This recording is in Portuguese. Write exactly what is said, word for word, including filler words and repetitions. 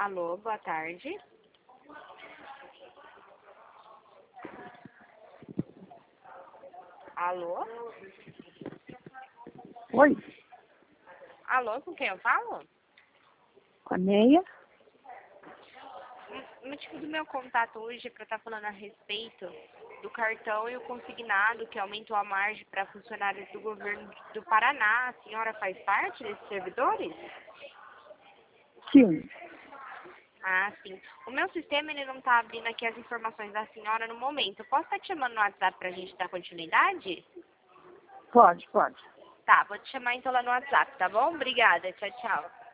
Alô, boa tarde. Alô? Oi, Alô, com quem eu falo? com a Neia. O motivo do meu contato hoje é para estar falando a respeito do cartão e o consignado que aumentou a margem para funcionários do governo do Paraná. A senhora faz parte desses servidores? Sim, Ah, sim. O meu sistema ele não está abrindo aqui as informações da senhora no momento. Eu posso estar te chamando no WhatsApp para a gente dar continuidade? pode, pode. Tá, vou te chamar então lá no WhatsApp, tá bom? Obrigada, tchau, tchau.